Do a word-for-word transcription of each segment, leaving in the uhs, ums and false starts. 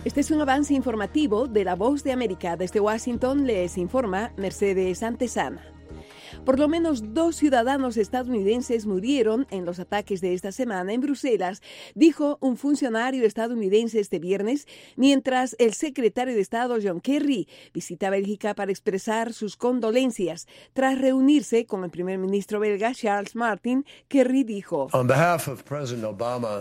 Este es un avance informativo de La Voz de América. Desde Washington les informa Mercedes Antezana. Por lo menos dos ciudadanos estadounidenses murieron en los ataques de esta semana en Bruselas, dijo un funcionario estadounidense este viernes, mientras el secretario de Estado John Kerry visita Bélgica para expresar sus condolencias. Tras reunirse con el primer ministro belga Charles Martin, Kerry dijo: On behalf of President Obama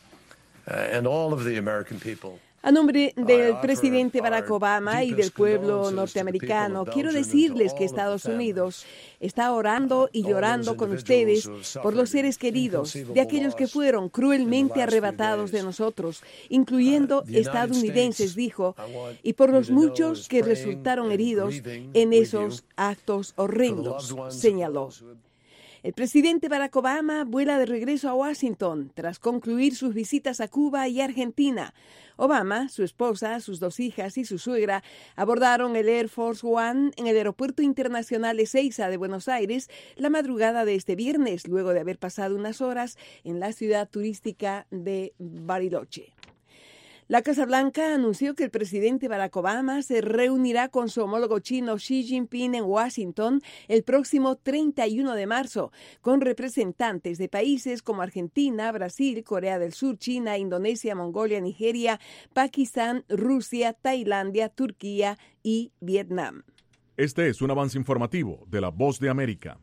uh, and all of the American people, a nombre del presidente Barack Obama y del pueblo norteamericano, quiero decirles que Estados Unidos está orando y llorando con ustedes por los seres queridos de aquellos que fueron cruelmente arrebatados de nosotros, incluyendo estadounidenses, dijo, y por los muchos que resultaron heridos en esos actos horrendos, señaló. El presidente Barack Obama vuela de regreso a Washington tras concluir sus visitas a Cuba y Argentina. Obama, su esposa, sus dos hijas y su suegra abordaron el Air Force One en el Aeropuerto Internacional Ezeiza de Buenos Aires la madrugada de este viernes, luego de haber pasado unas horas en la ciudad turística de Bariloche. La Casa Blanca anunció que el presidente Barack Obama se reunirá con su homólogo chino Xi Jinping en Washington el próximo treinta y uno de marzo, con representantes de países como Argentina, Brasil, Corea del Sur, China, Indonesia, Mongolia, Nigeria, Pakistán, Rusia, Tailandia, Turquía y Vietnam. Este es un avance informativo de La Voz de América.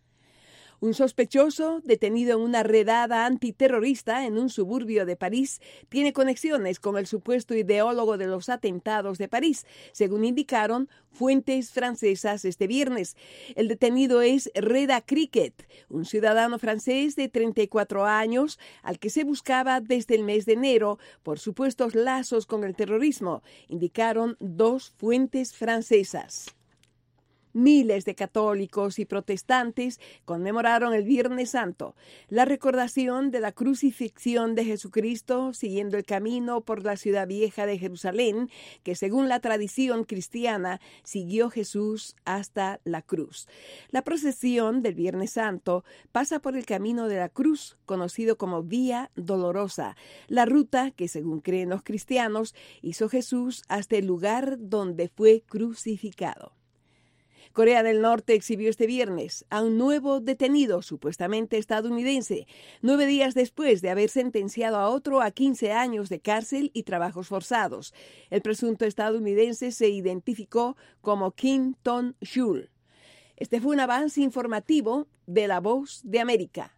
Un sospechoso, detenido en una redada antiterrorista en un suburbio de París, tiene conexiones con el supuesto ideólogo de los atentados de París, según indicaron fuentes francesas este viernes. El detenido es Reda Cricket, un ciudadano francés de treinta y cuatro años, al que se buscaba desde el mes de enero por supuestos lazos con el terrorismo, indicaron dos fuentes francesas. Miles de católicos y protestantes conmemoraron el Viernes Santo, la recordación de la crucifixión de Jesucristo siguiendo el camino por la ciudad vieja de Jerusalén, que según la tradición cristiana siguió Jesús hasta la cruz. La procesión del Viernes Santo pasa por el camino de la cruz, conocido como Vía Dolorosa, la ruta que, según creen los cristianos, hizo Jesús hasta el lugar donde fue crucificado. Corea del Norte exhibió este viernes a un nuevo detenido, supuestamente estadounidense, nueve días después de haber sentenciado a otro a quince años de cárcel y trabajos forzados. El presunto estadounidense se identificó como Kim Tong-chul. Este fue un avance informativo de La Voz de América.